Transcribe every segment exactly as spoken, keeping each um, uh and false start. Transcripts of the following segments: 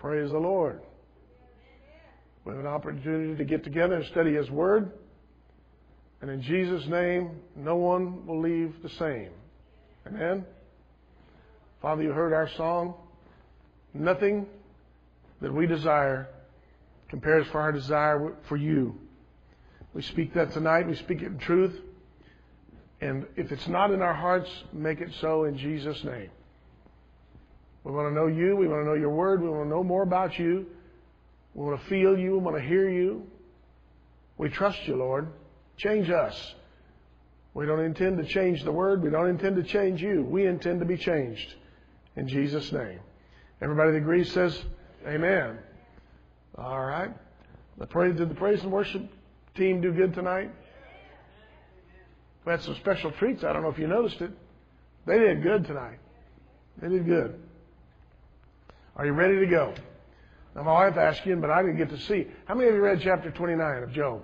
Praise the Lord. We have an opportunity to get together and study His Word. And in Jesus' name, no one will leave the same. Amen? Father, you heard our song. Nothing that we desire compares for our desire for you. We speak that tonight. We speak it in truth. And if it's not in our hearts, make it so in Jesus' name. We want to know you. We want to know your word. We want to know more about you. We want to feel you. We want to hear you. We trust you, Lord. Change us. We don't intend to change the word. We don't intend to change you. We intend to be changed. In Jesus' name. Everybody that agrees says amen. All right. The praise, did the praise and worship team do good tonight? We had some special treats. I don't know if you noticed it. They did good tonight. They did good. Are you ready to go? Now, my wife asked you, but I didn't get to see. How many of you read chapter twenty-nine of Job?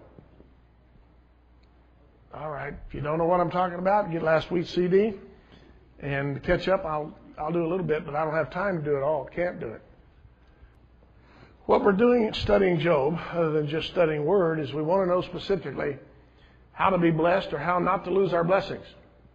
All right. If you don't know what I'm talking about, get last week's C D and catch up. I'll I'll do a little bit, but I don't have time to do it all. Can't do it. What we're doing studying Job, other than just studying Word, is we want to know specifically how to be blessed or how not to lose our blessings.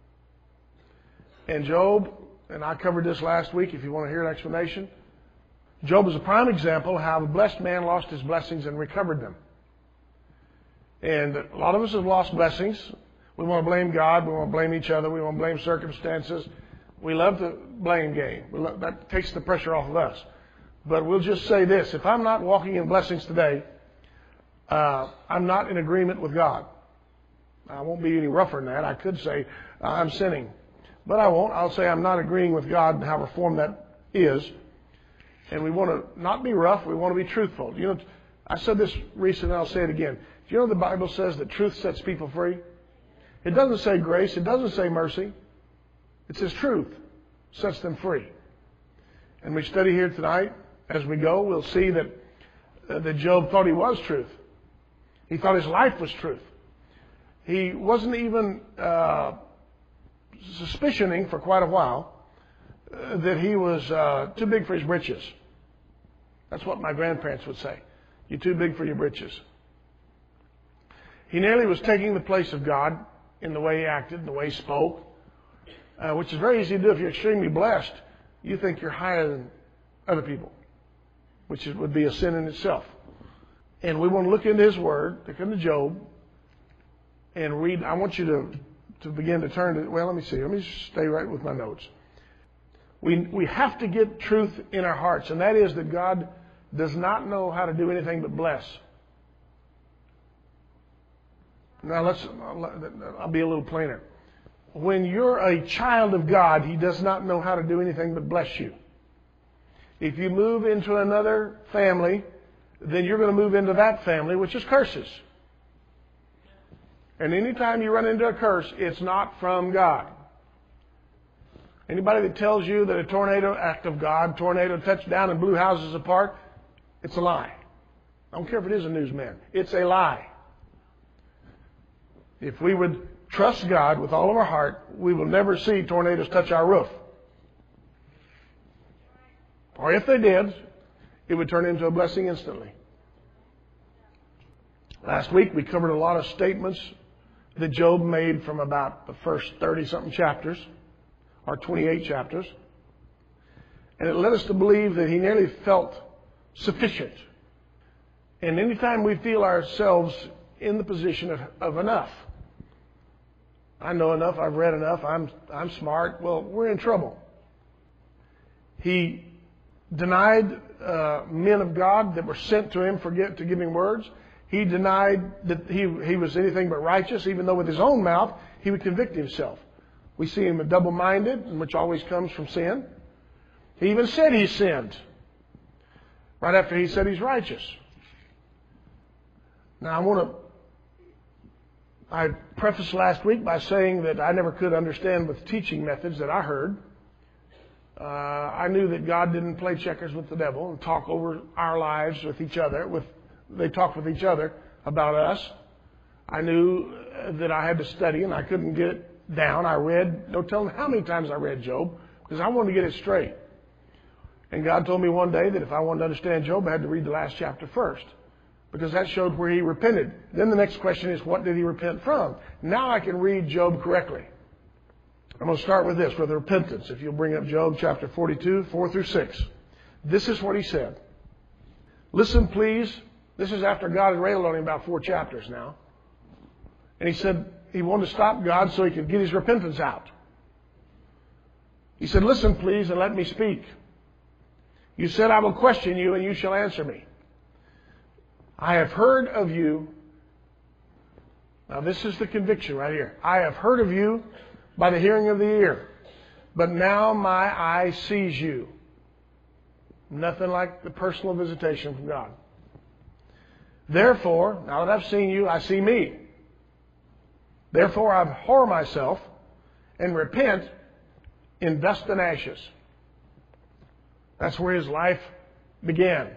And Job, and I covered this last week if you want to hear an explanation, Job is a prime example of how a blessed man lost his blessings and recovered them. And a lot of us have lost blessings. We want to blame God. We want to blame each other. We want to blame circumstances. We love the blame game. We love, that takes the pressure off of us. But we'll just say this. If I'm not walking in blessings today, uh, I'm not in agreement with God. I won't be any rougher than that. I could say uh, I'm sinning. But I won't. I'll say I'm not agreeing with God and how reformed that is. And we want to not be rough. We want to be truthful. You know, I said this recently, and I'll say it again. Do you know the Bible says that truth sets people free? It doesn't say grace. It doesn't say mercy. It says truth sets them free. And we study here tonight. As we go, we'll see that, uh, that Job thought he was truth. He thought his life was truth. He wasn't even uh, suspicioning for quite a while uh, that he was uh, too big for his britches. That's what my grandparents would say. You're too big for your britches. He nearly was taking the place of God in the way he acted, the way he spoke, uh, which is very easy to do if you're extremely blessed. You think you're higher than other people, which is, would be a sin in itself. And we want to look into His Word, look into Job, and read. I want you to, to begin to turn to, well, let me see. Let me stay right with my notes. We, we have to get truth in our hearts, and that is that God does not know how to do anything but bless. Now, let's, I'll be a little plainer. When you're a child of God, He does not know how to do anything but bless you. If you move into another family, then you're going to move into that family, which is curses. And anytime you run into a curse, it's not from God. Anybody that tells you that a tornado, act of God, tornado touched down and blew houses apart, it's a lie. I don't care if it is a newsman. It's a lie. If we would trust God with all of our heart, we will never see tornadoes touch our roof. Or if they did, it would turn into a blessing instantly. Last week we covered a lot of statements that Job made from about the first thirty-something chapters, or twenty-eight chapters. And it led us to believe that he nearly felt sufficient. And anytime we feel ourselves in the position of, of enough, I know enough, I've read enough, I'm, I'm smart, well, we're in trouble. He denied uh, men of God that were sent to him for get, to give him words. He denied that he, he was anything but righteous, even though with his own mouth he would convict himself. We see him as double-minded, which always comes from sin. He even said he sinned right after he said he's righteous. Now I want to, I prefaced last week by saying that I never could understand with teaching methods that I heard. Uh, I knew that God didn't play checkers with the devil and talk over our lives with each other. With They talked with each other about us. I knew that I had to study and I couldn't get it down. I read, don't tell them how many times I read Job, because I wanted to get it straight. And God told me one day that if I wanted to understand Job, I had to read the last chapter first, because that showed where he repented. Then the next question is, what did he repent from? Now I can read Job correctly. I'm going to start with this, with repentance. If you'll bring up Job chapter forty-two, four through six. This is what he said. Listen, please. This is after God had railed on him about four chapters now. And he said he wanted to stop God so he could get his repentance out. He said, listen, please, and let me speak. You said, I will question you, and you shall answer me. I have heard of you. Now, this is the conviction right here. I have heard of you by the hearing of the ear, but now my eye sees you. Nothing like the personal visitation from God. Therefore, now that I've seen you, I see me. Therefore, I abhor myself and repent in dust and ashes. That's where his life began.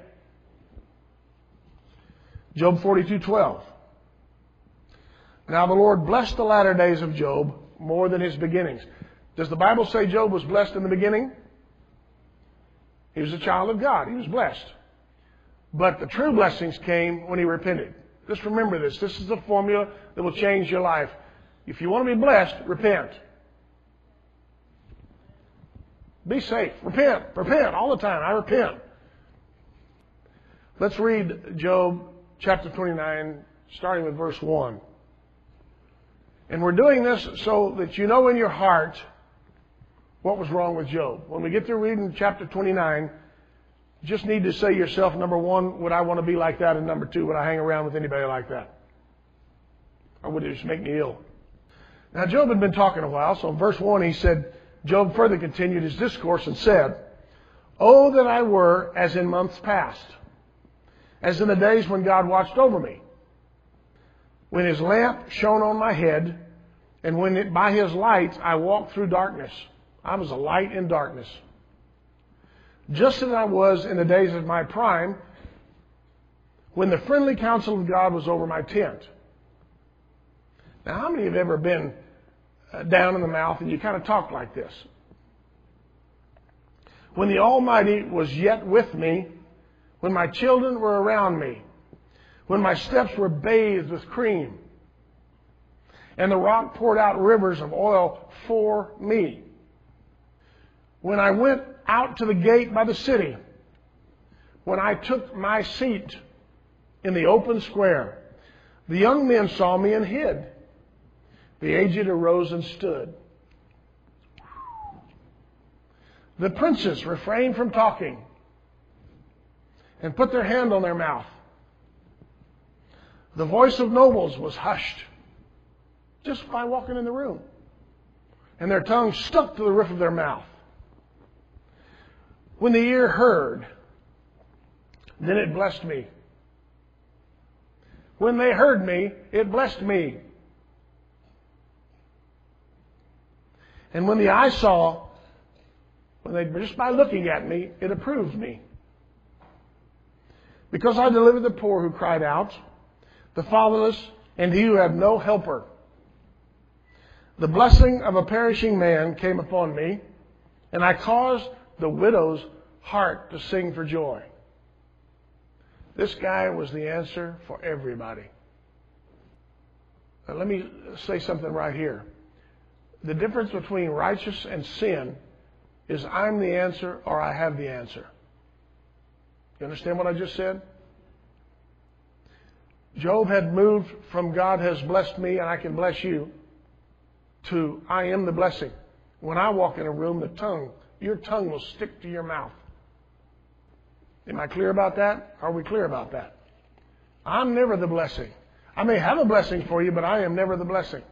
Job forty-two twelve. Now the Lord blessed the latter days of Job more than his beginnings. Does the Bible say Job was blessed in the beginning? He was a child of God. He was blessed. But the true blessings came when he repented. Just remember this. This is the formula that will change your life. If you want to be blessed, repent. Be safe. Repent. Repent all the time. I repent. Let's read Job chapter twenty-nine, starting with verse one. And we're doing this so that you know in your heart what was wrong with Job. When we get to reading chapter twenty-nine, you just need to say to yourself, number one, would I want to be like that? And number two, would I hang around with anybody like that? Or would it just make me ill? Now, Job had been talking a while, so in verse one he said, Job further continued his discourse and said, Oh, that I were as in months past, as in the days when God watched over me, when his lamp shone on my head, and when it, by his light I walked through darkness. I was a light in darkness. Just as I was in the days of my prime, when the friendly counsel of God was over my tent. Now, how many have ever been down in the mouth and you kind of talk like this? When the Almighty was yet with me, when my children were around me, when my steps were bathed with cream, and the rock poured out rivers of oil for me. When I went out to the gate by the city, when I took my seat in the open square, the young men saw me and hid. The aged arose and stood. The princes refrained from talking and put their hand on their mouth. The voice of nobles was hushed just by walking in the room, and their tongues stuck to the roof of their mouth. When the ear heard, then it blessed me. When they heard me, it blessed me. And when the eye saw, when they just by looking at me, it approved me. Because I delivered the poor who cried out, the fatherless, and he who had no helper. The blessing of a perishing man came upon me, and I caused the widow's heart to sing for joy. This guy was the answer for everybody. Now, let me say something right here. The difference between righteous and sin is I'm the answer or I have the answer. You understand what I just said? Job had moved from God has blessed me and I can bless you to I am the blessing. When I walk in a room, the tongue, your tongue will stick to your mouth. Am I clear about that? Are we clear about that? I'm never the blessing. I may have a blessing for you, but I am never the blessing.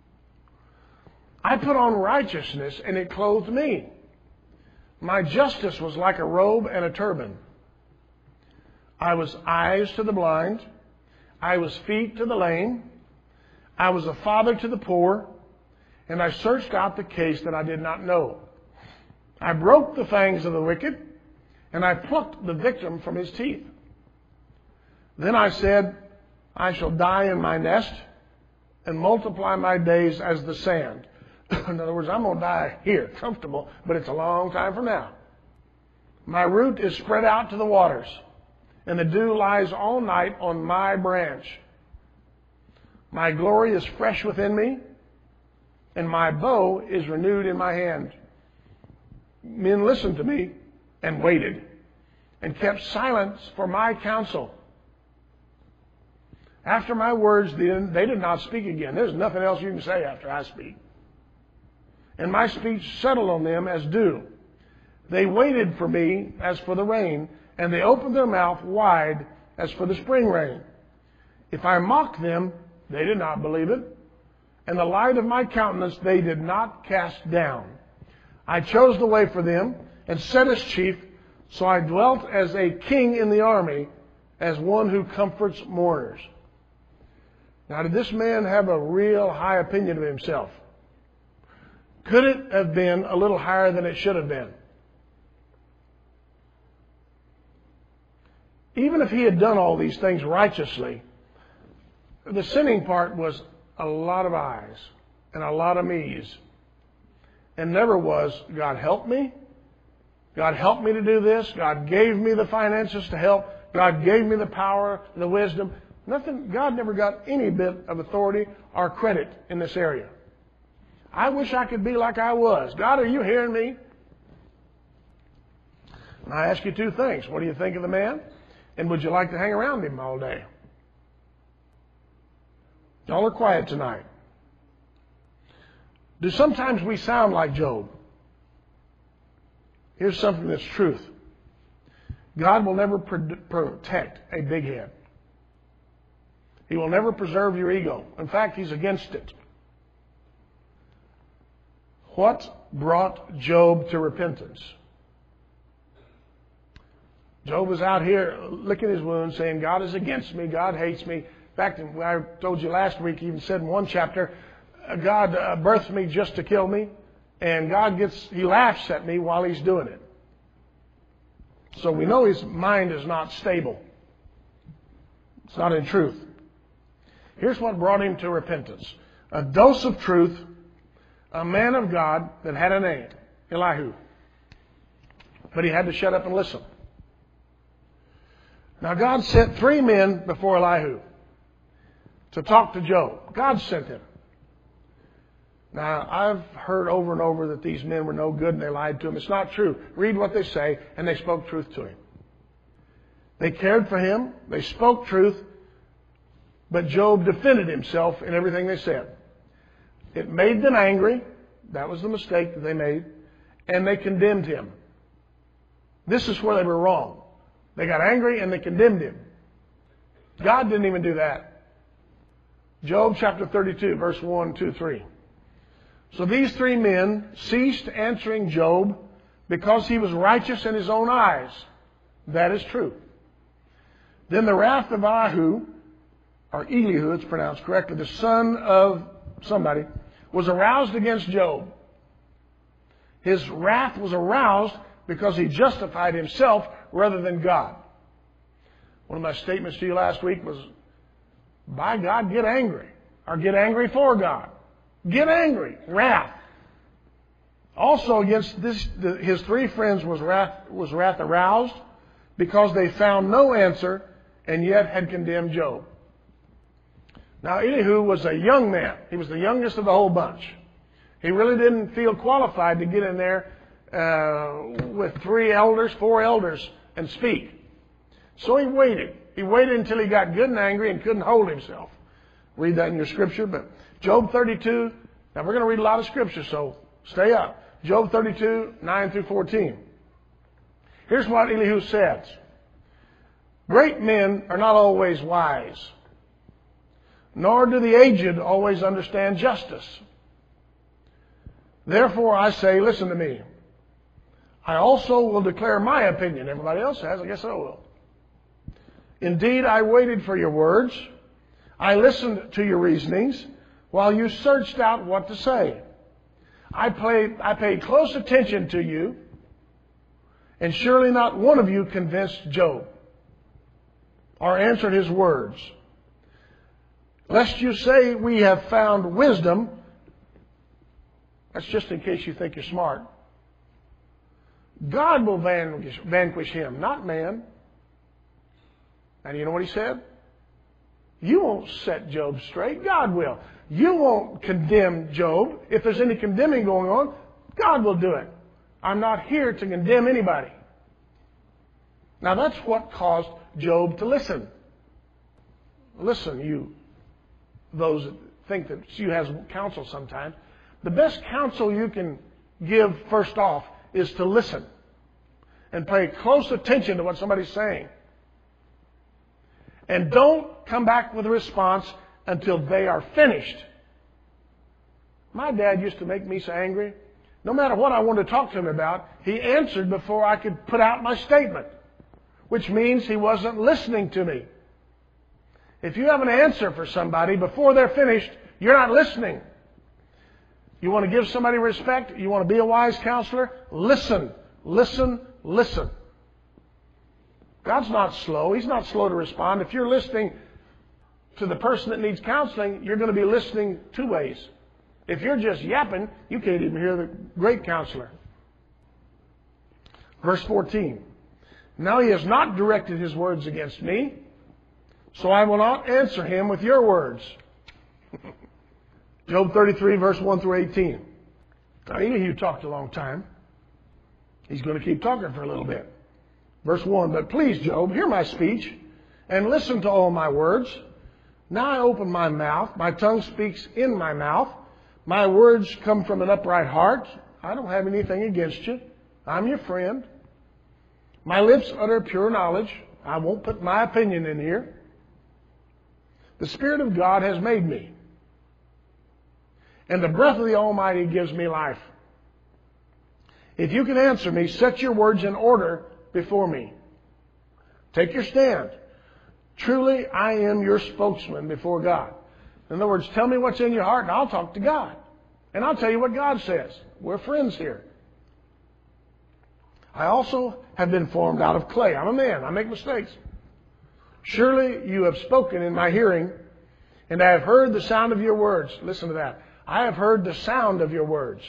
I put on righteousness and it clothed me. My justice was like a robe and a turban. I was eyes to the blind. I was feet to the lame. I was a father to the poor. And I searched out the case that I did not know. I broke the fangs of the wicked, and I plucked the victim from his teeth. Then I said, I shall die in my nest and multiply my days as the sand. In other words, I'm going to die here, comfortable, but it's a long time from now. My root is spread out to the waters, and the dew lies all night on my branch. My glory is fresh within me, and my bow is renewed in my hand. Men listened to me and waited, and kept silence for my counsel. After my words, they did not speak again. There's nothing else you can say after I speak. And my speech settled on them as dew. They waited for me as for the rain, and they opened their mouth wide as for the spring rain. If I mocked them, they did not believe it, and the light of my countenance they did not cast down. I chose the way for them, and set as chief, so I dwelt as a king in the army, as one who comforts mourners. Now, did this man have a real high opinion of himself? Could it have been a little higher than it should have been? Even if he had done all these things righteously, the sinning part was a lot of I's and a lot of me's. And never was, God help me. God helped me to do this. God gave me the finances to help. God gave me the power, the wisdom. Nothing. God never got any bit of authority or credit in this area. I wish I could be like I was. God, are you hearing me? And I ask you two things. What do you think of the man? And would you like to hang around him all day? Y'all are quiet tonight. Do sometimes we sound like Job? Here's something that's truth. God will never protect a big head. He will never preserve your ego. In fact, He's against it. What brought Job to repentance? Job was out here licking his wounds, saying, God is against me, God hates me. In fact, I told you last week, He even said in one chapter, God birthed me just to kill me, and God gets, He laughs at me while He's doing it. So we know his mind is not stable. It's not in truth. Here's what brought him to repentance. A dose of truth, a man of God that had a name, Elihu. But he had to shut up and listen. Now God sent three men before Elihu to talk to Job. God sent him. Now, I've heard over and over that these men were no good and they lied to him. It's not true. Read what they say, and they spoke truth to him. They cared for him. They spoke truth. But Job defended himself in everything they said. It made them angry. That was the mistake that they made. And they condemned him. This is where they were wrong. They got angry and they condemned him. God didn't even do that. Job chapter thirty-two, verse one, two, three. So these three men ceased answering Job because he was righteous in his own eyes. That is true. Then the wrath of Elihu, or Elihu, it's pronounced correctly, the son of somebody, was aroused against Job. His wrath was aroused because he justified himself rather than God. One of my statements to you last week was, by God, get angry. Or get angry for God. Get angry. Wrath. Also against this, the, his three friends was wrath, was wrath aroused because they found no answer and yet had condemned Job. Now Elihu was a young man. He was the youngest of the whole bunch. He really didn't feel qualified to get in there uh, with three elders, four elders, and speak. So he waited. He waited until he got good and angry and couldn't hold himself. Read that in your scripture. But Job thirty-two, now we're going to read a lot of scripture, so stay up. Job thirty-two, nine through fourteen. Here's what Elihu says. Great men are not always wise, nor do the aged always understand justice. Therefore I say, listen to me. I also will declare my opinion. Everybody else has, I guess I will. Indeed, I waited for your words. I listened to your reasonings while you searched out what to say. I played, I paid close attention to you, and surely not one of you convinced Job or answered his words. Lest you say we have found wisdom. That's just in case you think you're smart. God will vanquish, vanquish him, not man. And you know what he said? You won't set Job straight. God will. You won't condemn Job. If there's any condemning going on, God will do it. I'm not here to condemn anybody. Now that's what caused Job to listen. Listen, you, those that think that you has counsel sometimes. The best counsel you can give first off is to listen and pay close attention to what somebody's saying. And don't come back with a response until they are finished. My dad used to make me so angry. No matter what I wanted to talk to him about, he answered before I could put out my statement, which means he wasn't listening to me. If you have an answer for somebody before they're finished, you're not listening. You want to give somebody respect? You want to be a wise counselor? Listen, listen, listen. God's not slow. He's not slow to respond. If you're listening to the person that needs counseling, you're going to be listening two ways. If you're just yapping, you can't even hear the great counselor. Verse fourteen. Now he has not directed his words against me, so I will not answer him with your words. Job thirty-three, verse one through eighteen. Now, he you talked a long time. He's going to keep talking for a little bit. Verse one, but please, Job, hear my speech and listen to all my words. Now I open my mouth. My tongue speaks in my mouth. My words come from an upright heart. I don't have anything against you. I'm your friend. My lips utter pure knowledge. I won't put my opinion in here. The Spirit of God has made me, and the breath of the Almighty gives me life. If you can answer me, set your words in order before me. Take your stand. Truly, I am your spokesman before God. In other words, tell me what's in your heart and I'll talk to God. And I'll tell you what God says. We're friends here. I also have been formed out of clay. I'm a man. I make mistakes. Surely you have spoken in my hearing, and I have heard the sound of your words. Listen to that. I have heard the sound of your words.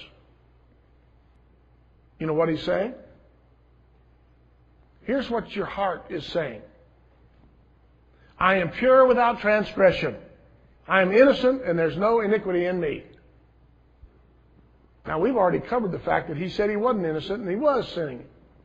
You know what he's saying? Here's what your heart is saying. I am pure without transgression. I am innocent and there's no iniquity in me. Now, we've already covered the fact that he said he wasn't innocent and he was sinning.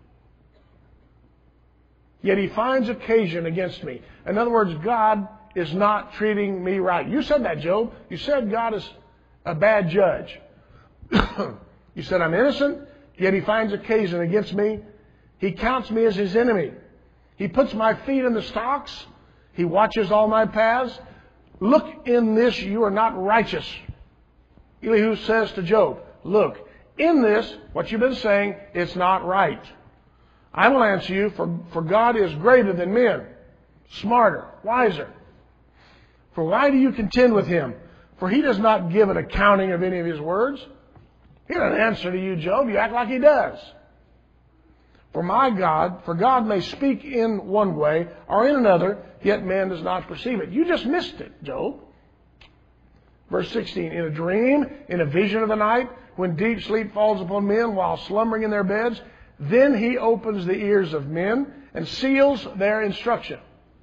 Yet he finds occasion against me. In other words, God is not treating me right. You said that, Job. You said God is a bad judge. You said I'm innocent, yet he finds occasion against me. He counts me as his enemy. He puts my feet in the stocks. He watches all my paths. Look, in this you are not righteous. Elihu says to Job, look, in this, what you've been saying, it's not right. I will answer you, for, for God is greater than men, smarter, wiser. For why do you contend with him? For he does not give an accounting of any of his words. He doesn't answer to you, Job. You act like he does. For my God, for God may speak in one way or in another, yet man does not perceive it. You just missed it, Job. Verse sixteen, in a dream, in a vision of the night, when deep sleep falls upon men while slumbering in their beds, then he opens the ears of men and seals their instruction.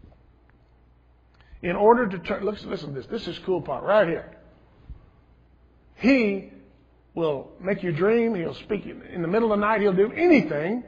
In order to turn, listen, listen to this. This is the cool part right here. He will make you dream. He'll speak in the middle of the night. He'll do anything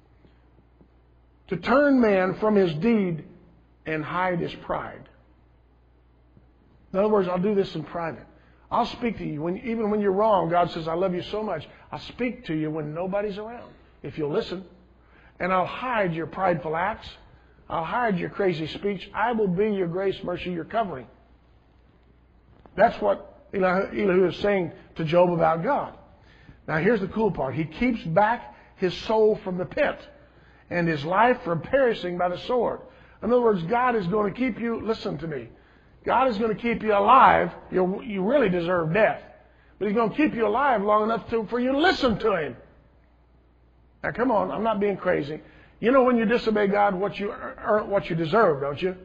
to turn man from his deed and hide his pride. In other words, I'll do this in private. I'll speak to you. When, even when you're wrong, God says, I love you so much. I'll speak to you when nobody's around, if you'll listen. And I'll hide your prideful acts. I'll hide your crazy speech. I will be your grace, mercy, your covering. That's what Elihu is saying to Job about God. Now here's the cool part. He keeps back his soul from the pit and his life from perishing by the sword. In other words, God is going to keep you, listen to me, God is going to keep you alive. You're, you really deserve death. But he's going to keep you alive long enough to, for you to listen to him. Now come on, I'm not being crazy. You know when you disobey God what you earn, what you deserve, don't you?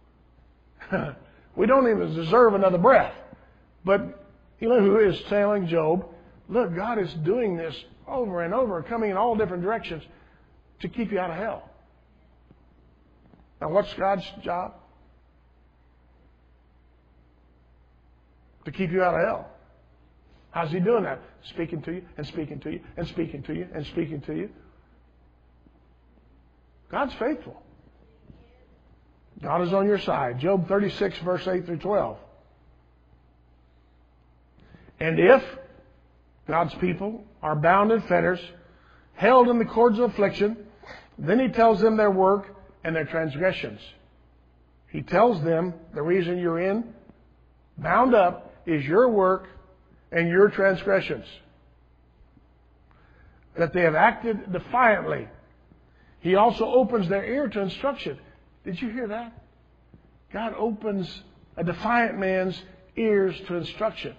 We don't even deserve another breath. But Elihu is telling Job, look, God is doing this over and over, coming in all different directions to keep you out of hell. Now, what's God's job? To keep you out of hell. How's He doing that? Speaking to you and speaking to you and speaking to you and speaking to you. God's faithful. God is on your side. Job thirty-six, verse eight through twelve. And if God's people are bound in fetters, held in the cords of affliction, then He tells them their work and their transgressions. He tells them the reason you're in, bound up, is your work and your transgressions. That they have acted defiantly. He also opens their ear to instruction. Did you hear that? God opens a defiant man's ears to instruction.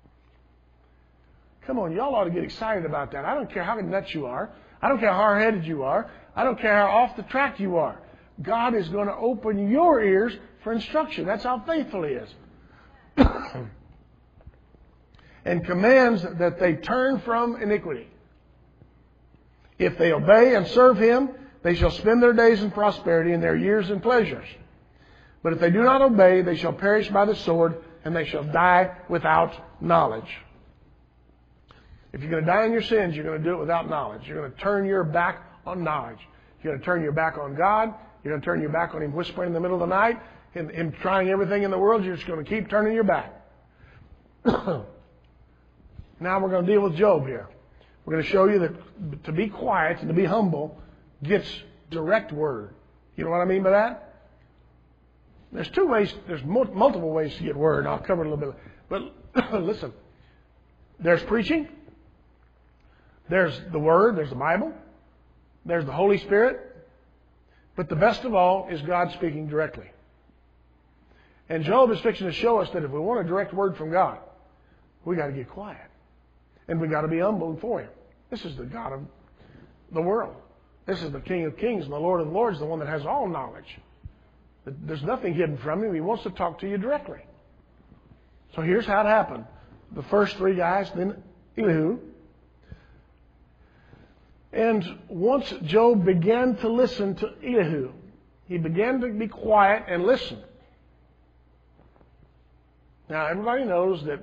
Come on, y'all ought to get excited about that. I don't care how nuts you are. I don't care how hard-headed you are. I don't care how off the track you are. God is going to open your ears for instruction. That's how faithful He is. And commands that they turn from iniquity. If they obey and serve Him, they shall spend their days in prosperity and their years in pleasures. But if they do not obey, they shall perish by the sword, and they shall die without knowledge. If you're going to die in your sins, you're going to do it without knowledge. You're going to turn your back on knowledge. You're going to turn your back on God. You're going to turn your back on Him whispering in the middle of the night. Him, him trying everything in the world. You're just going to keep turning your back. Now we're going to deal with Job here. We're going to show you that to be quiet and to be humble gets direct word. You know what I mean by that? There's two ways, there's multiple ways to get word. I'll cover it a little bit. But listen, there's preaching. There's the Word. There's the Bible. There's the Holy Spirit. But the best of all is God speaking directly. And Job is fixing to show us that if we want a direct word from God, we got to get quiet. And we got to be humble before Him. This is the God of the world. This is the King of Kings and the Lord of Lords, the one that has all knowledge. There's nothing hidden from Him. He wants to talk to you directly. So here's how it happened. The first three guys, then Elihu. And once Job began to listen to Elihu, he began to be quiet and listen. Now, everybody knows that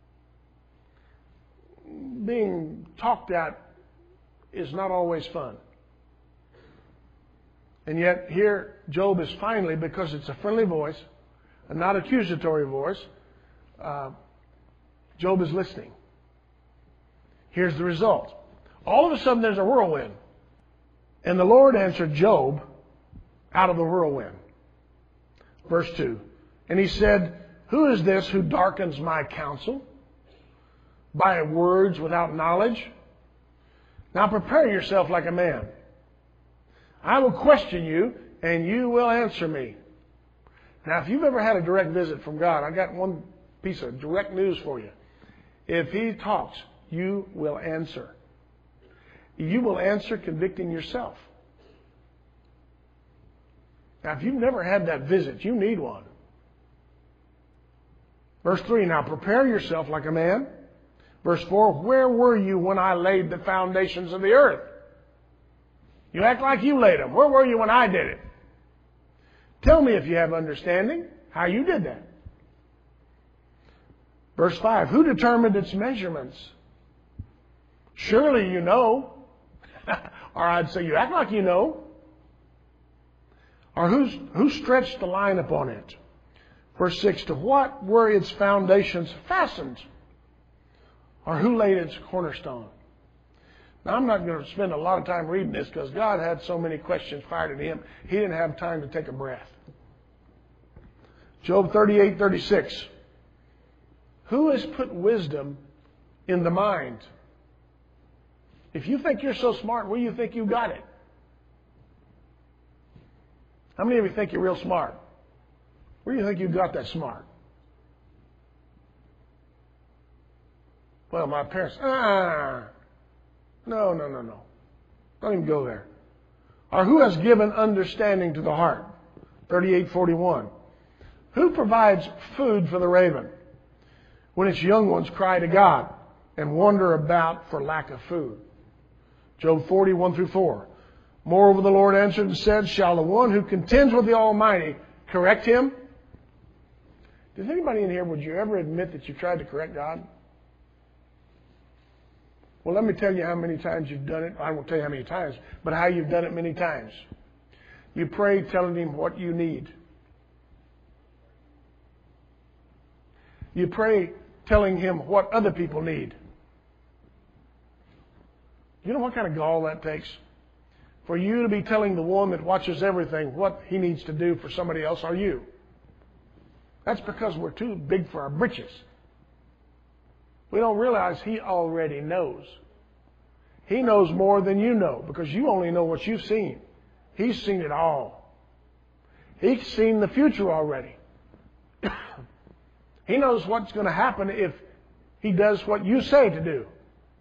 being talked at is not always fun. And yet here Job is finally, because it's a friendly voice, a not accusatory voice, uh, Job is listening. Here's the result. All of a sudden there's a whirlwind. And the Lord answered Job out of the whirlwind. Verse two. And He said, who is this who darkens my counsel by words without knowledge? Now prepare yourself like a man. I will question you, and you will answer me. Now, if you've ever had a direct visit from God, I've got one piece of direct news for you. If He talks, you will answer. You will answer convicting yourself. Now, if you've never had that visit, you need one. Verse three, now prepare yourself like a man. Verse four, where were you when I laid the foundations of the earth? You act like you laid them. Where were you when I did it? Tell me if you have understanding how you did that. Verse five, who determined its measurements? Surely you know. Or I'd say you act like you know. Or who's, who stretched the line upon it? Verse six, to what were its foundations fastened? Or who laid its cornerstone? Now, I'm not going to spend a lot of time reading this because God had so many questions fired at Him, He didn't have time to take a breath. Job thirty-eight thirty-six. Who has put wisdom in the mind? If you think you're so smart, where do you think you got it? How many of you think you're real smart? Where do you think you got that smart? Well, my parents, ah, no, no, no, no. Don't even go there. Or who has given understanding to the heart? thirty-eight forty-one. Who provides food for the raven when its young ones cry to God and wander about for lack of food? Job forty, one through four. Moreover, the Lord answered and said, shall the one who contends with the Almighty correct him? Does anybody in here, would you ever admit that you tried to correct God? Well, let me tell you how many times you've done it. I won't tell you how many times, but how you've done it many times. You pray telling Him what you need. You pray telling Him what other people need. You know what kind of gall that takes? For you to be telling the one that watches everything what he needs to do for somebody else or you. That's because we're too big for our britches. We don't realize He already knows. He knows more than you know because you only know what you've seen. He's seen it all. He's seen the future already. He knows what's going to happen if He does what you say to do.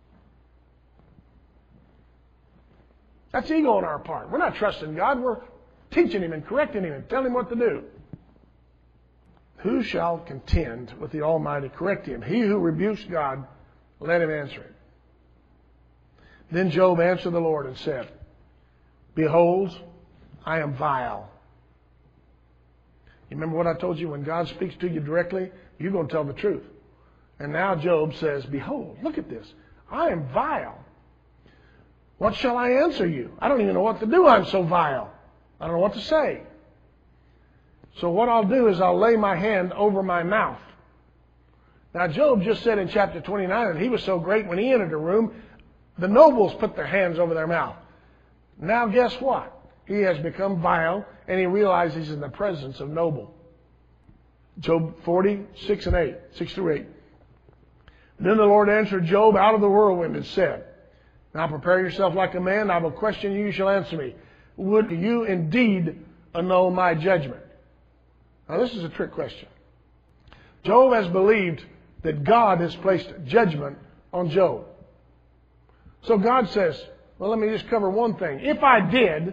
That's ego on our part. We're not trusting God. We're teaching Him and correcting Him and telling Him what to do. Who shall contend with the Almighty? Correct him. He who rebukes God, let him answer it. Then Job answered the Lord and said, behold, I am vile. You remember what I told you? When God speaks to you directly, you're going to tell the truth. And now Job says, behold, look at this. I am vile. What shall I answer you? I don't even know what to do. I'm so vile. I don't know what to say. So what I'll do is I'll lay my hand over my mouth. Now Job just said in chapter twenty-nine that he was so great when he entered a room, the nobles put their hands over their mouth. Now guess what? He has become vile and he realizes he's in the presence of noble. Job forty, six and eight, six through eight. Then the Lord answered Job out of the whirlwind and said, now prepare yourself like a man, I will question you, you shall answer me. Would you indeed annul my judgment? Now this is a trick question. Job has believed that God has placed judgment on Job. So God says, well, let me just cover one thing. If I did,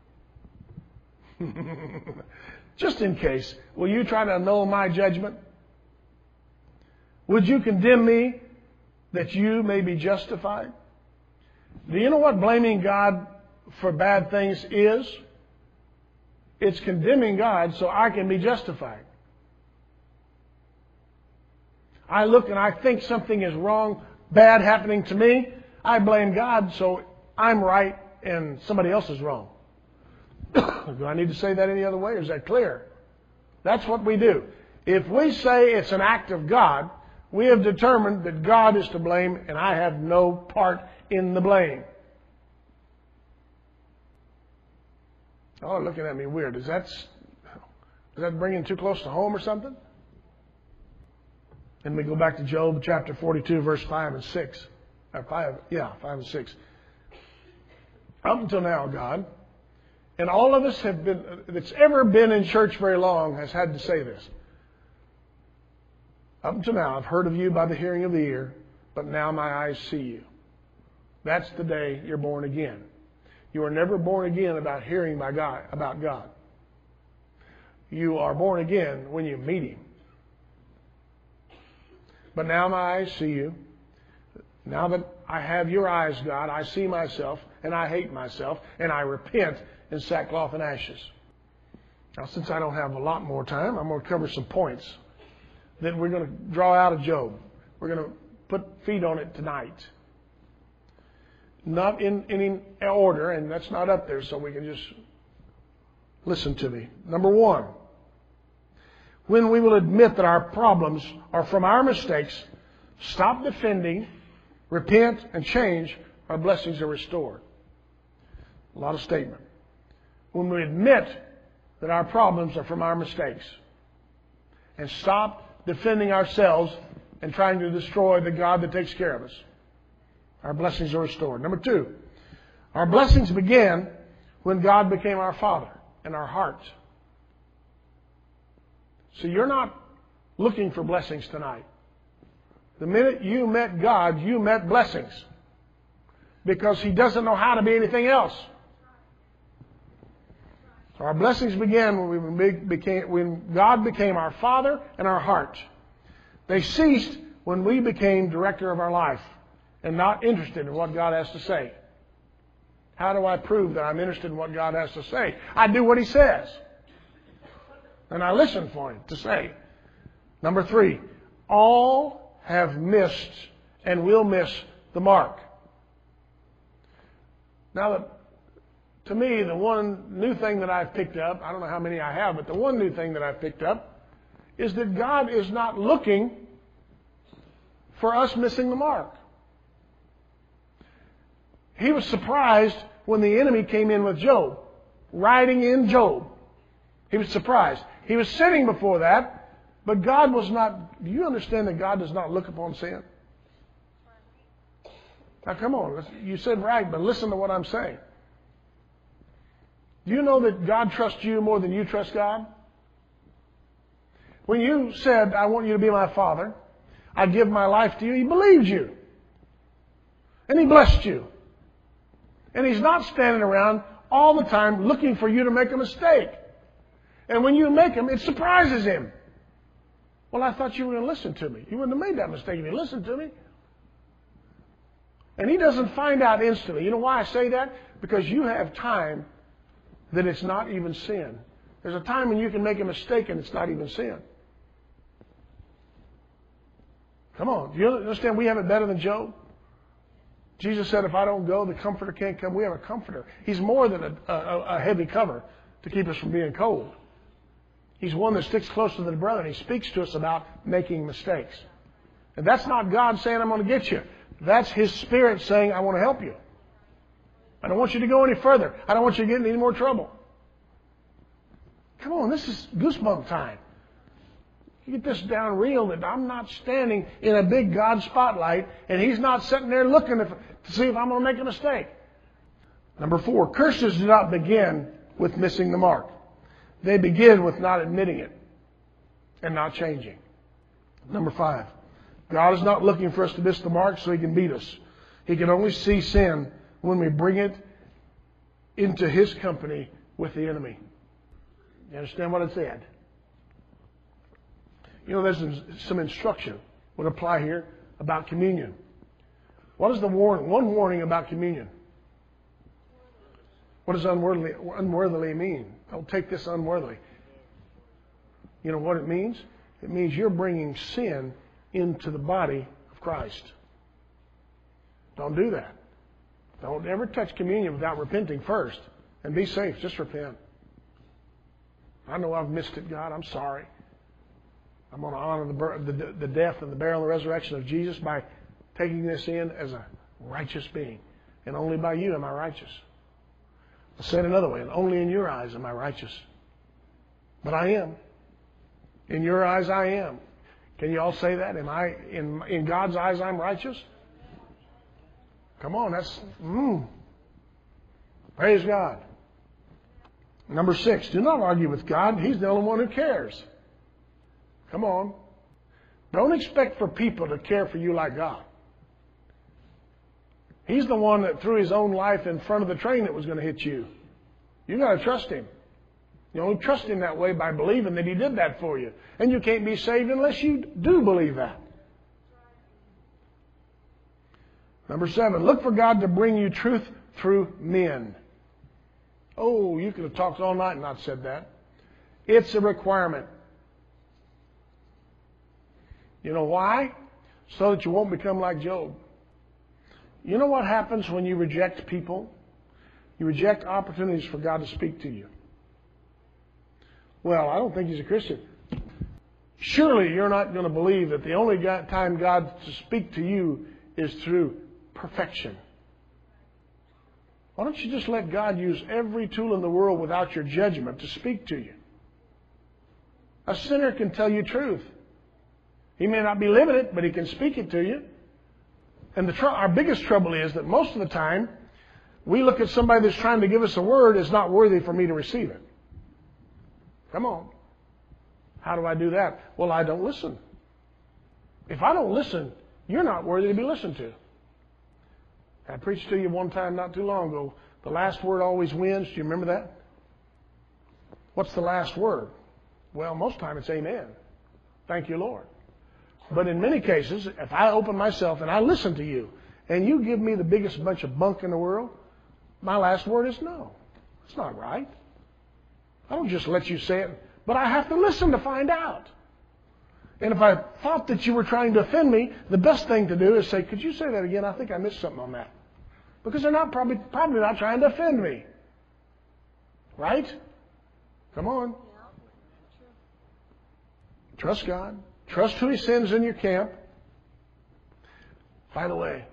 just in case, will you try to annul my judgment? Would you condemn me that you may be justified? Do you know what blaming God for bad things is? It's condemning God so I can be justified. I look and I think something is wrong, bad happening to me. I blame God so I'm right and somebody else is wrong. Do I need to say that any other way or is that clear? That's what we do. If we say it's an act of God, we have determined that God is to blame and I have no part in the blame. Oh, looking at me weird. Is that, is that bringing too close to home or something? And we go back to Job chapter forty-two, verse five and six. Or five, yeah, five and six. Up until now, God, and all of us have been, that's ever been in church very long has had to say this. Up until now, I've heard of you by the hearing of the ear, but now my eyes see you. That's the day you're born again. You are never born again about hearing by God, about God. You are born again when you meet Him. But now my eyes see you. Now that I have your eyes, God, I see myself and I hate myself and I repent in sackcloth and ashes. Now, since I don't have a lot more time, I'm going to cover some points that we're going to draw out of Job. We're going to put feet on it tonight. Not in any order, and that's not up there, so we can just listen to me. Number one, when we will admit that our problems are from our mistakes, stop defending, repent, and change, our blessings are restored. A lot of statement. When we admit that our problems are from our mistakes, and stop defending ourselves and trying to destroy the God that takes care of us, our blessings are restored. Number two, our blessings began when God became our Father in our hearts. So you're not looking for blessings tonight. The minute you met God, you met blessings. Because He doesn't know how to be anything else. So our blessings began when, we became, when God became our Father and our heart. They ceased when we became director of our life and not interested in what God has to say. How do I prove that I'm interested in what God has to say? I do what He says. And I listen for Him to say. Number three, all have missed and will miss the mark. Now, to me, the one new thing that I've picked up, I don't know how many I have, but the one new thing that I've picked up is that God is not looking for us missing the mark. He was surprised when the enemy came in with Job, riding in Job. He was surprised. He was sinning before that, but God was not. Do you understand that God does not look upon sin? Now come on, you said right, but listen to what I'm saying. Do you know that God trusts you more than you trust God? When you said, I want you to be my father, I give my life to you, He believed you. And He blessed you. And He's not standing around all the time looking for you to make a mistake. And when you make them, it surprises Him. Well, I thought you were going to listen to me. You wouldn't have made that mistake if you listened to me. And He doesn't find out instantly. You know why I say that? Because you have time that it's not even sin. There's a time when you can make a mistake and it's not even sin. Come on. Do you understand we have it better than Job? Jesus said, if I don't go, the Comforter can't come. We have a Comforter. He's more than a, a, a heavy cover to keep us from being cold. He's one that sticks close to the brother, and He speaks to us about making mistakes. And that's not God saying, I'm going to get you. That's His Spirit saying, I want to help you. I don't want you to go any further. I don't want you to get in any more trouble. Come on, this is goosebump time. You get this down real that I'm not standing in a big God spotlight and He's not sitting there looking to, to see if I'm going to make a mistake. Number four, curses do not begin with missing the mark. They begin with not admitting it and not changing. Number five, God is not looking for us to miss the mark so He can beat us. He can only see sin when we bring it into His company with the enemy. You understand what I said? You know, there's some instruction would apply here about communion. What is the warning? One warning about communion. What does unworthily, unworthily mean? Don't take this unworthily. You know what it means? It means you're bringing sin into the body of Christ. Don't do that. Don't ever touch communion without repenting first. And be safe. Just repent. I know I've missed it, God. I'm sorry. I'm going to honor the, the, the death and the burial and the resurrection of Jesus by taking this in as a righteous being. And only by you am I righteous. I'll say it another way. And only in your eyes am I righteous. But I am. In your eyes I am. Can you all say that? Am I in, in God's eyes I'm righteous? Come on, that's mm. Praise God. Number six, do not argue with God. He's the only one who cares. Come on. Don't expect for people to care for you like God. He's the one that threw His own life in front of the train that was going to hit you. You've got to trust Him. You only trust Him that way by believing that He did that for you. And you can't be saved unless you do believe that. Number seven, look for God to bring you truth through men. Oh, you could have talked all night and not said that. It's a requirement. You know why? So that you won't become like Job. You know what happens when you reject people? You reject opportunities for God to speak to you. Well, I don't think he's a Christian. Surely you're not going to believe that the only time God to speak to you is through perfection. Why don't you just let God use every tool in the world without your judgment to speak to you? A sinner can tell you truth. He may not be living it, but he can speak it to you. And the tr- our biggest trouble is that most of the time, we look at somebody that's trying to give us a word as not worthy for me to receive it. Come on. How do I do that? Well, I don't listen. If I don't listen, you're not worthy to be listened to. I preached to you one time not too long ago. The last word always wins. Do you remember that? What's the last word? Well, most of the time it's amen. Thank you, Lord. But in many cases, if I open myself and I listen to you, and you give me the biggest bunch of bunk in the world, my last word is no. It's not right. I don't just let you say it, but I have to listen to find out. And if I thought that you were trying to offend me, the best thing to do is say, could you say that again? I think I missed something on that. Because they're not probably, probably not trying to offend me. Right? Come on. Trust God. Trust who He sends in your camp. By the way,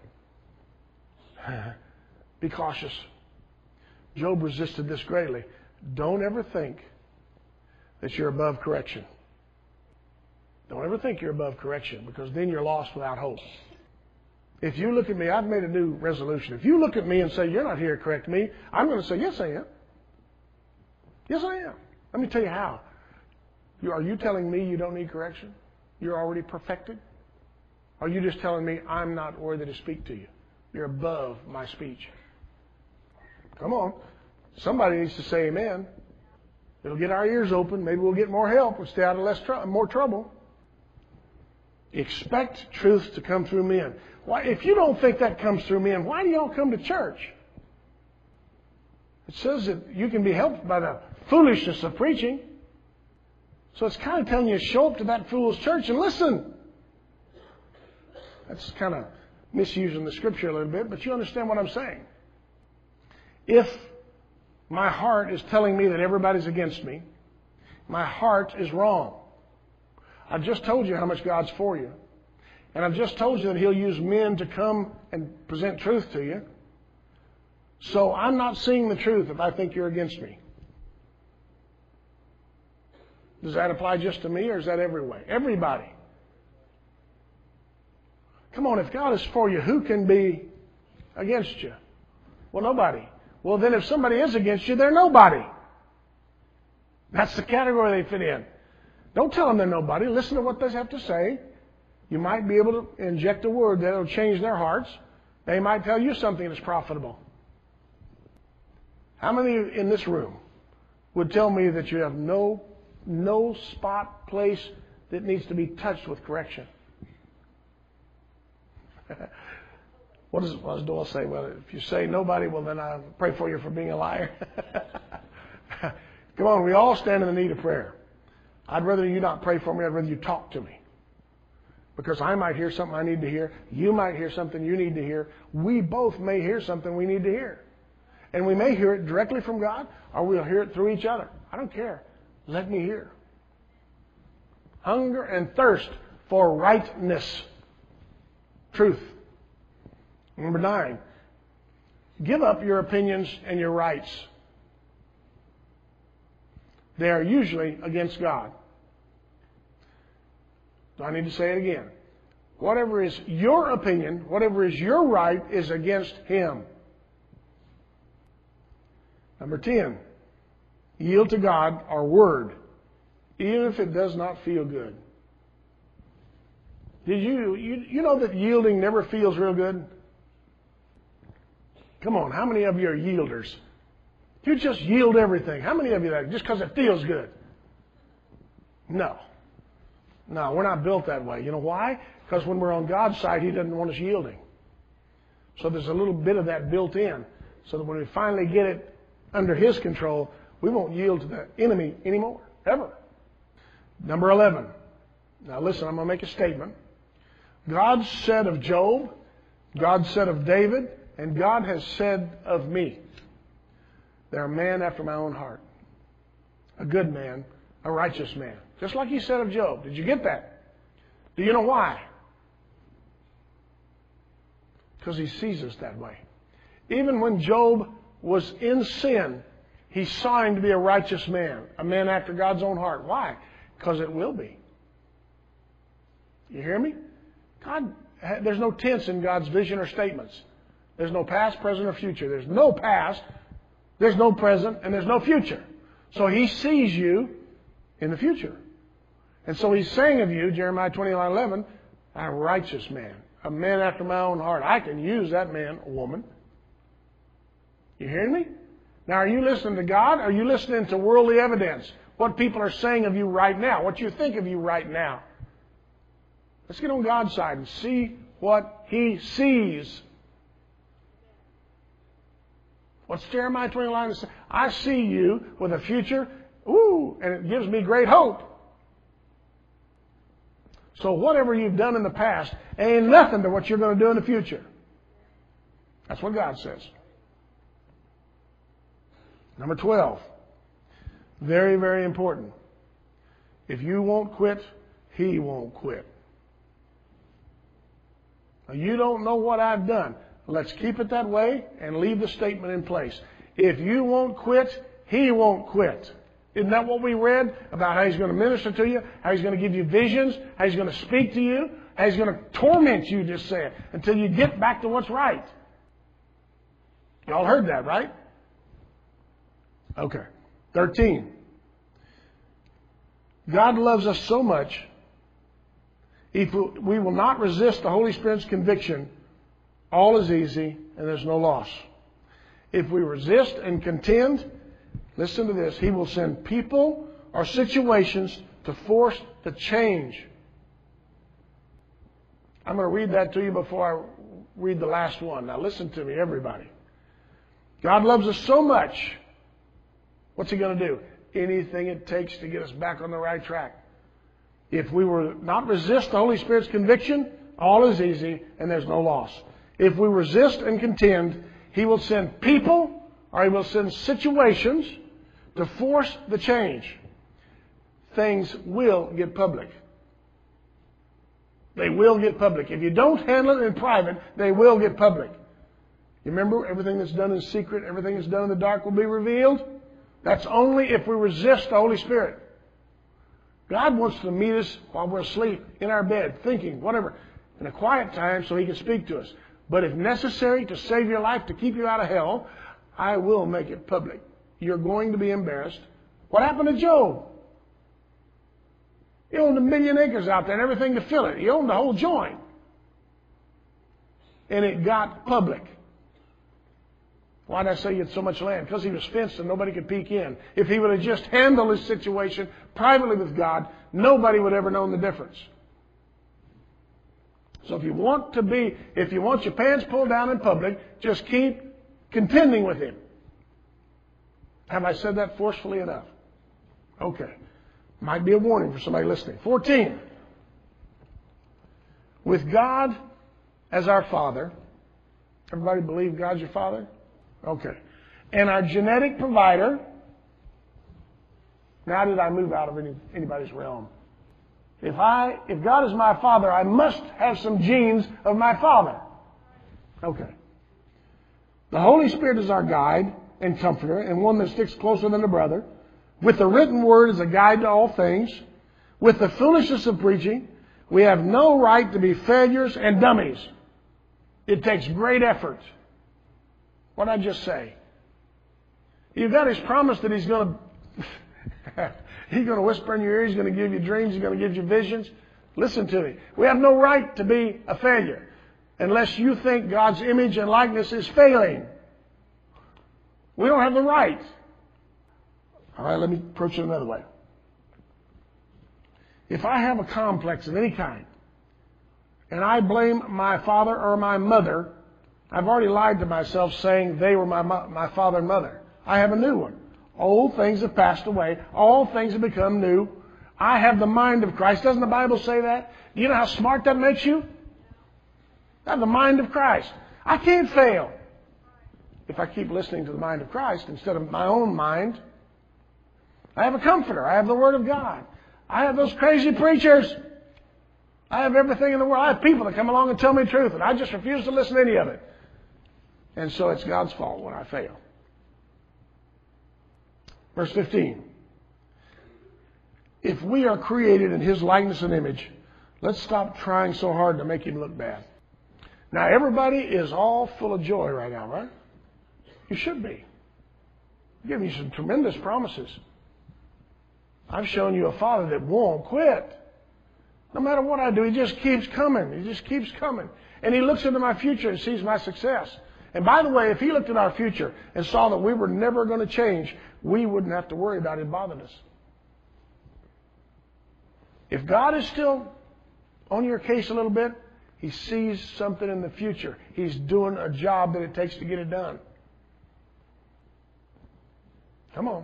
be cautious. Job resisted this greatly. Don't ever think that you're above correction. Don't ever think you're above correction, because then you're lost without hope. If you look at me, I've made a new resolution. If you look at me and say, you're not here to correct me, I'm going to say, yes, I am. Yes, I am. Let me tell you how. You, are you telling me you don't need correction? You're already perfected? Are you just telling me I'm not worthy to speak to you? You're above my speech. Come on. Somebody needs to say amen. It'll get our ears open. Maybe we'll get more help. We'll stay out of less tr- more trouble. Expect truth to come through men. Why, if you don't think that comes through men, why do y'all come to church? It says that you can be helped by the foolishness of preaching. So it's kind of telling you to show up to that fool's church and listen. That's kind of misusing the Scripture a little bit, but you understand what I'm saying. If my heart is telling me that everybody's against me, my heart is wrong. I've just told you how much God's for you. And I've just told you that He'll use men to come and present truth to you. So I'm not seeing the truth if I think you're against me. Does that apply just to me, or is that every way? Everybody. Come on, if God is for you, who can be against you? Well, nobody. Well, then if somebody is against you, they're nobody. That's the category they fit in. Don't tell them they're nobody. Listen to what they have to say. You might be able to inject a word that will change their hearts. They might tell you something that's profitable. How many in this room would tell me that you have no, no spot, place that needs to be touched with correction? What does, what does Doyle say? Well, if you say nobody, well, then I pray for you for being a liar. Come on, we all stand in the need of prayer. I'd rather you not pray for me. I'd rather you talk to me. Because I might hear something I need to hear. You might hear something you need to hear. We both may hear something we need to hear. And we may hear it directly from God, or we'll hear it through each other. I don't care. Let me hear. Hunger and thirst for rightness. Truth. Number nine. Give up your opinions and your rights. They are usually against God. Do I need to say it again? Whatever is your opinion, whatever is your right, is against Him. Number ten. Yield to God, our word, even if it does not feel good. Did you, you, you know that yielding never feels real good? Come on, how many of you are yielders? You just yield everything. How many of you that just because it feels good? No. No, we're not built that way. You know why? Because when we're on God's side, He doesn't want us yielding. So there's a little bit of that built in. So that when we finally get it under His control, we won't yield to the enemy anymore. Ever. Number eleven. Now listen, I'm going to make a statement. God said of Job, God said of David, and God has said of me, they're a man after my own heart. A good man, a righteous man. Just like He said of Job. Did you get that? Do you know why? Because He sees us that way. Even when Job was in sin, he saw him to be a righteous man, a man after God's own heart. Why? Because it will be. You hear me? God, there's no tense in God's vision or statements. There's no past, present, or future. There's no past, there's no present, and there's no future. So He sees you in the future. And so He's saying of you, Jeremiah twenty-nine eleven, a righteous man, a man after my own heart. I can use that man, woman. You hearing me? Now, are you listening to God? Or are you listening to worldly evidence? What people are saying of you right now. What you think of you right now. Let's get on God's side and see what He sees. What's Jeremiah twenty-nine? I see you with a future, ooh, and it gives me great hope. So whatever you've done in the past ain't nothing to what you're going to do in the future. That's what God says. Number twelve. Very, very important. If you won't quit, He won't quit. Now, you don't know what I've done. Let's keep it that way and leave the statement in place. If you won't quit, He won't quit. Isn't that what we read about how He's going to minister to you, how He's going to give you visions, how He's going to speak to you, how He's going to torment you, just say it, until you get back to what's right? Y'all heard that, right? Okay. thirteen. God loves us so much, if we will not resist the Holy Spirit's conviction, all is easy and there's no loss. If we resist and contend, listen to this, He will send people or situations to force the change. I'm going to read that to you before I read the last one. Now listen to me, everybody. God loves us so much. What's He going to do? Anything it takes to get us back on the right track. If we will not resist the Holy Spirit's conviction, all is easy and there's no loss. If we resist and contend, He will send people or He will send situations to force the change. Things will get public. They will get public. If you don't handle it in private, they will get public. You remember, everything that's done in secret, everything that's done in the dark will be revealed? That's only if we resist the Holy Spirit. God wants to meet us while we're asleep, in our bed, thinking, whatever, in a quiet time so He can speak to us. But if necessary to save your life, to keep you out of hell, I will make it public. You're going to be embarrassed. What happened to Job? He owned a million acres out there and everything to fill it. He owned the whole joint. And it got public. Why did I say he had so much land? Because he was fenced and nobody could peek in. If he would have just handled his situation privately with God, nobody would ever know the difference. So if you want to be, if you want your pants pulled down in public, just keep contending with Him. Have I said that forcefully enough? Okay. Might be a warning for somebody listening. fourteen. With God as our Father, everybody believe God's your Father? Okay. And our genetic provider. Now did I move out of any, anybody's realm? If I, if God is my Father, I must have some genes of my Father. Okay. The Holy Spirit is our guide and comforter, and one that sticks closer than a brother. With the written word as a guide to all things. With the foolishness of preaching, we have no right to be failures and dummies. It takes great effort. What did I just say? You've got His promise that He's going to He's going to whisper in your ear. He's going to give you dreams. He's going to give you visions. Listen to me. We have no right to be a failure unless you think God's image and likeness is failing. We don't have the right. All right, let me approach it another way. If I have a complex of any kind and I blame my father or my mother, I've already lied to myself saying they were my, my father and mother. I have a new one. Old things have passed away. All things have become new. I have the mind of Christ. Doesn't the Bible say that? Do you know how smart that makes you? I have the mind of Christ. I can't fail if I keep listening to the mind of Christ instead of my own mind. I have a comforter. I have the Word of God. I have those crazy preachers. I have everything in the world. I have people that come along and tell me the truth, and I just refuse to listen to any of it. And so it's God's fault when I fail. Verse fifteen. If we are created in His likeness and image, let's stop trying so hard to make Him look bad. Now, everybody is all full of joy right now, right? You should be. I'm giving you some tremendous promises. I've shown you a Father that won't quit. No matter what I do, He just keeps coming. He just keeps coming. And He looks into my future and sees my success. And by the way, if He looked at our future and saw that we were never going to change, we wouldn't have to worry about it bothering us. If God is still on your case a little bit, He sees something in the future. He's doing a job that it takes to get it done. Come on.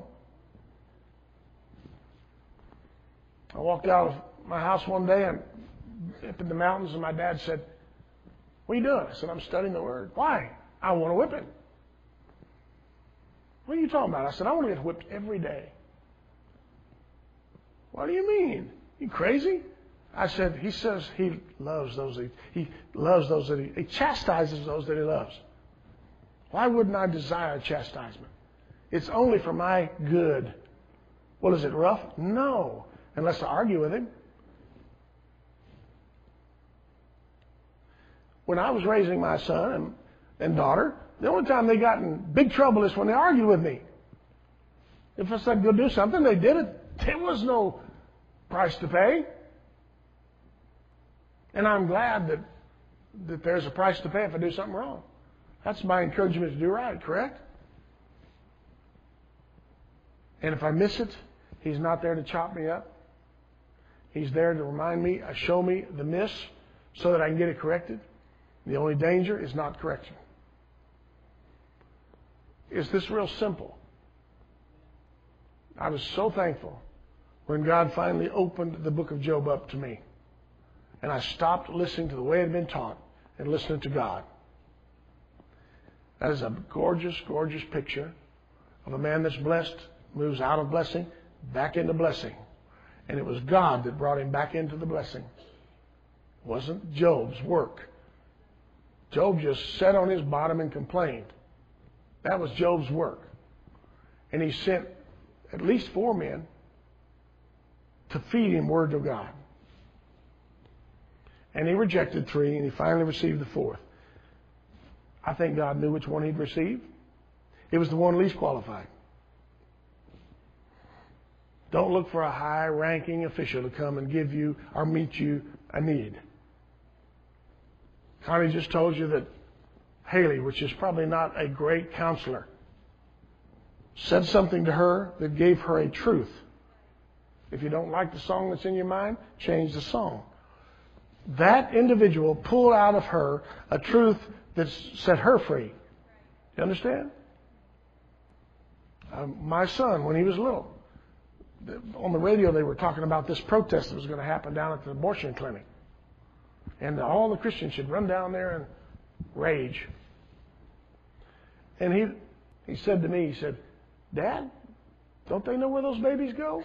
I walked out of my house one day and up in the mountains, and my dad said, "What are you doing?" I said, "I'm studying the Word." "Why?" "I want to whip him." "What are you talking about?" I said, "I want to get whipped every day." "What do you mean? You crazy?" I said, "He says he loves those that he, he loves those that he, he chastises those that he loves. Why wouldn't I desire chastisement? It's only for my good." "Well, is it rough?" "No, unless I argue with him." When I was raising my son and, and daughter, the only time they got in big trouble is when they argued with me. If I said go do something, they did it. There was no price to pay. And I'm glad that, that there's a price to pay if I do something wrong. That's my encouragement to do right, correct? And if I miss it, He's not there to chop me up. He's there to remind me, uh, show me the miss so that I can get it corrected. The only danger is not correction. Is this real simple? I was so thankful when God finally opened the book of Job up to me. And I stopped listening to the way it had been taught and listening to God. That is a gorgeous, gorgeous picture of a man that's blessed, moves out of blessing, back into blessing. And it was God that brought him back into the blessing. It wasn't Job's work. Job just sat on his bottom and complained. That was Job's work. And he sent at least four men to feed him word of God. And he rejected three, and he finally received the fourth. I think God knew which one he'd receive. It was the one least qualified. Don't look for a high-ranking official to come and give you or meet you a need. Connie just told you that Haley, which is probably not a great counselor, said something to her that gave her a truth. If you don't like the song that's in your mind, change the song. That individual pulled out of her a truth that set her free. You understand? Um, my son, when he was little, on the radio they were talking about this protest that was going to happen down at the abortion clinic. And all the Christians should run down there and rage. And he he said to me, he said, "Dad, don't they know where those babies go?"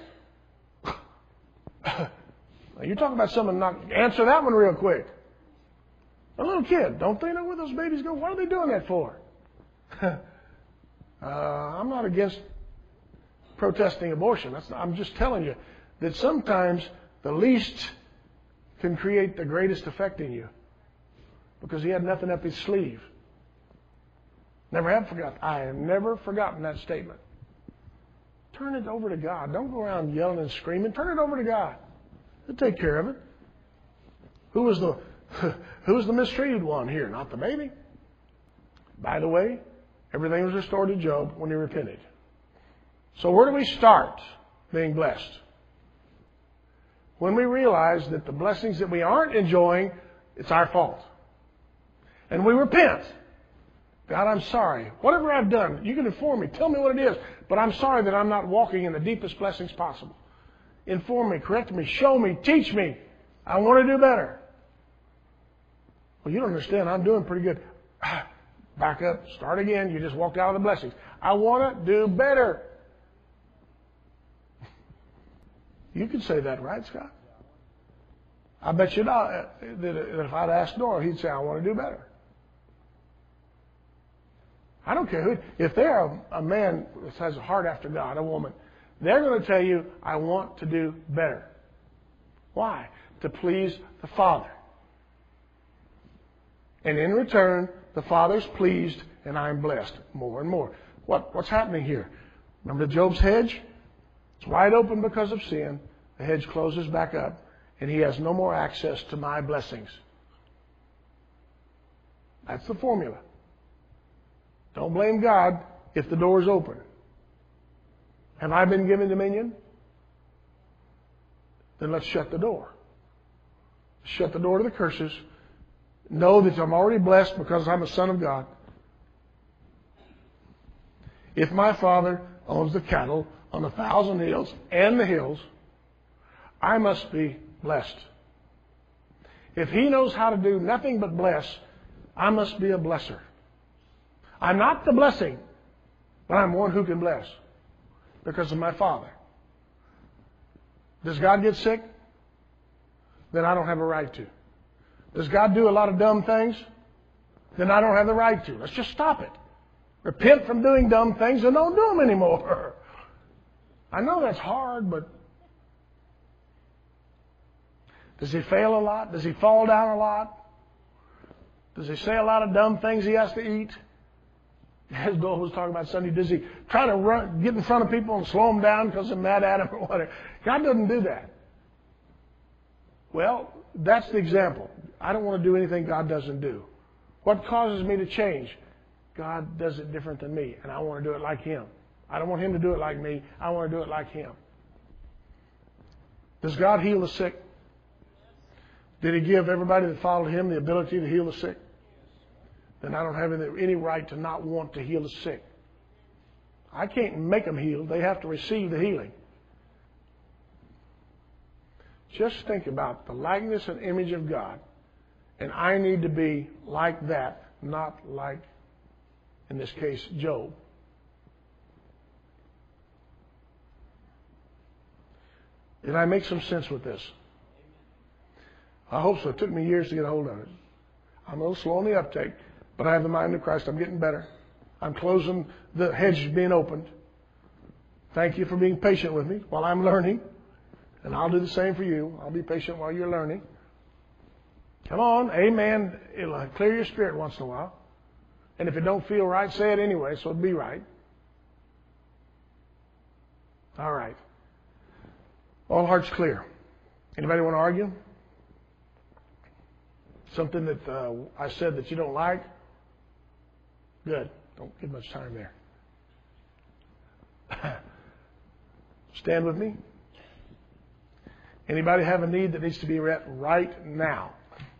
You're talking about someone not... Answer that one real quick. A little kid, don't they know where those babies go? What are they doing that for? uh, I'm not against protesting abortion. That's not, I'm just telling you that sometimes the least can create the greatest effect in you. Because he had nothing up his sleeve. Never have forgotten. I have never forgotten that statement. Turn it over to God. Don't go around yelling and screaming. Turn it over to God. He'll take care of it. Who was the who was the mistreated one here? Not the baby. By the way, everything was restored to Job when he repented. So where do we start being blessed? When we realize that the blessings that we aren't enjoying, it's our fault. And we repent. God, I'm sorry. Whatever I've done, you can inform me. Tell me what it is. But I'm sorry that I'm not walking in the deepest blessings possible. Inform me, correct me, show me, teach me. I want to do better. Well, you don't understand. I'm doing pretty good. Back up. Start again. You just walked out of the blessings. I want to do better. You could say that, right, Scott? I bet you not, that if I'd asked Nora, he'd say, I want to do better. I don't care who. If they're a, a man that has a heart after God, a woman, they're going to tell you, I want to do better. Why? To please the Father. And in return, the Father's pleased and I'm blessed more and more. What, what's happening here? Remember Job's hedge? It's wide open because of sin. The hedge closes back up and he has no more access to my blessings. That's the formula. Don't blame God if the door is open. Have I been given dominion? Then let's shut the door. Shut the door to the curses. Know that I'm already blessed because I'm a son of God. If my Father owns the cattle on a thousand hills and the hills. I must be blessed. If He knows how to do nothing but bless, I must be a blesser. I'm not the blessing, but I'm one who can bless because of my Father. Does God get sick? Then I don't have a right to. Does God do a lot of dumb things? Then I don't have the right to. Let's just stop it. Repent from doing dumb things and don't do them anymore. I know that's hard, but does He fail a lot? Does He fall down a lot? Does He say a lot of dumb things He has to eat? As Bill was talking about Sunday, does He try to run, get in front of people and slow them down because they're mad at Him or whatever? God doesn't do that. Well, that's the example. I don't want to do anything God doesn't do. What causes me to change? God does it different than me, and I want to do it like Him. I don't want Him to do it like me. I want to do it like Him. Does God heal the sick? Did He give everybody that followed Him the ability to heal the sick? Then I don't have any, any right to not want to heal the sick. I can't make them heal. They have to receive the healing. Just think about the likeness and image of God. And I need to be like that, not like, in this case, Job. Did I make some sense with this? I hope so. It took me years to get a hold of it. I'm a little slow on the uptake, but I have the mind of Christ. I'm getting better. I'm closing, the hedge is being opened. Thank you for being patient with me while I'm learning. And I'll do the same for you. I'll be patient while you're learning. Come on, amen. It'll clear your spirit once in a while. And if it don't feel right, say it anyway, so it'll be right. All right. All hearts clear. Anybody want to argue? Something that uh, I said that you don't like? Good. Don't give much time there. Stand with me. Anybody have a need that needs to be met right now?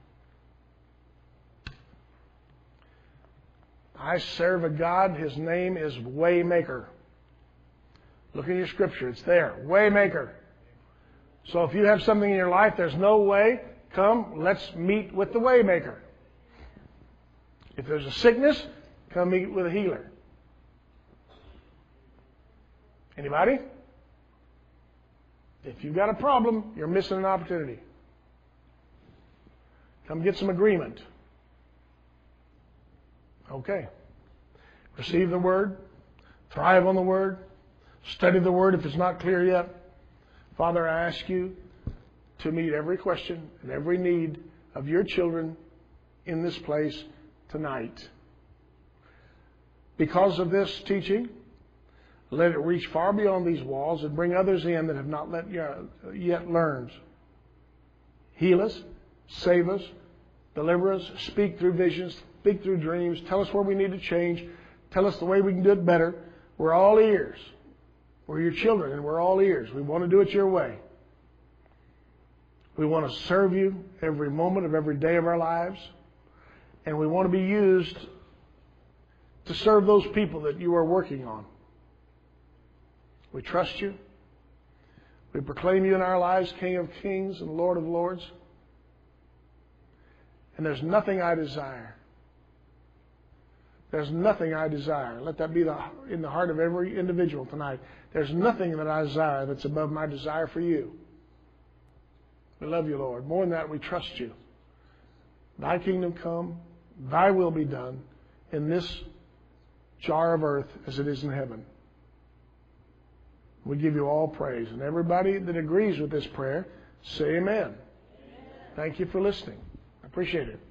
I serve a God. His name is Waymaker. Look in your scripture. It's there. Waymaker. So if you have something in your life, there's no way, come, let's meet with the Waymaker. If there's a sickness, come meet with a healer. Anybody? If you've got a problem, you're missing an opportunity. Come get some agreement. Okay. Receive the Word. Thrive on the Word. Study the Word if it's not clear yet. Father, I ask you to meet every question and every need of your children in this place tonight. Because of this teaching, let it reach far beyond these walls and bring others in that have not yet learned. Heal us, save us, deliver us, speak through visions, speak through dreams, tell us where we need to change, tell us the way we can do it better. We're all ears. We're your children and we're all ears. We want to do it your way. We want to serve you every moment of every day of our lives. And we want to be used to serve those people that you are working on. We trust you. We proclaim you in our lives, King of Kings and Lord of Lords. And there's nothing I desire. There's nothing I desire. Let that be the, in the heart of every individual tonight. There's nothing that I desire that's above my desire for you. We love you, Lord. More than that, we trust you. Thy kingdom come, thy will be done in this jar of earth as it is in heaven. We give you all praise. And everybody that agrees with this prayer, say amen. Amen. Thank you for listening. I appreciate it.